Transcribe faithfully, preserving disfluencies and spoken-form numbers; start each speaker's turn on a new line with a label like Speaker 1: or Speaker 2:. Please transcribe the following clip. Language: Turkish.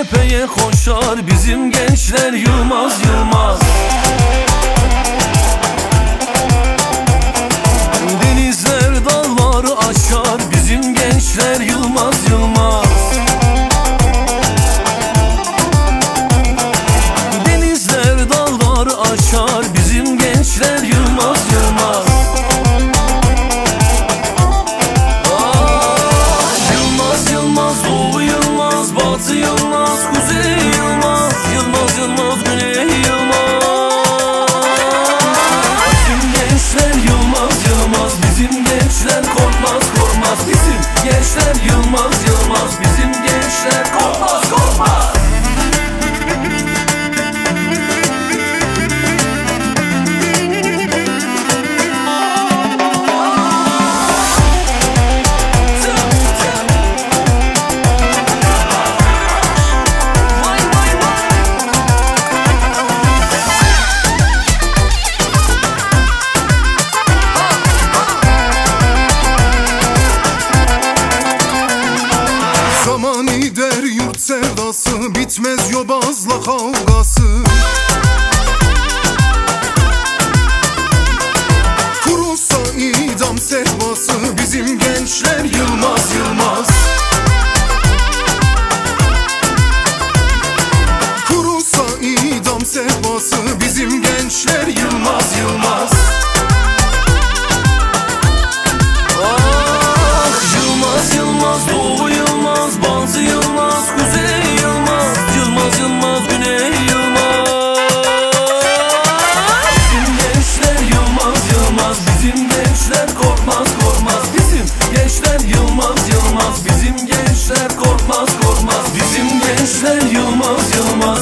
Speaker 1: tepeye koşar bizim gençler Yılmaz Yılmaz. Denizler dağları aşar bizim gençler Yılmaz Yılmaz. Denizler dağları aşar bizim gençler Yılmaz Yılmaz. Batı Yılmaz, Kuzey Yılmaz, Yılmaz Yılmaz, Güney Yılmaz. Bizim gençler Yılmaz Yılmaz, bizim gençler korkmaz korkmaz. Bizim gençler Yılmaz Yılmaz, bizim gençler korkmaz korkmaz.
Speaker 2: Zaman gider yurt sevdası, bitmez yobazla kavgası. Kurusa idam sehpası, bizim gençler Yılmaz Yılmaz. Kurusa idam sehpası, bizim gençler Yılmaz Yılmaz. Batı Yılmaz, Kuzey Yılmaz, Yılmaz Yılmaz, Güney Yılmaz. Bizim gençler Yılmaz Yılmaz, bizim gençler korkmaz korkmaz. Bizim gençler Yılmaz Yılmaz, bizim gençler korkmaz korkmaz. Bizim gençler Yılmaz Yılmaz.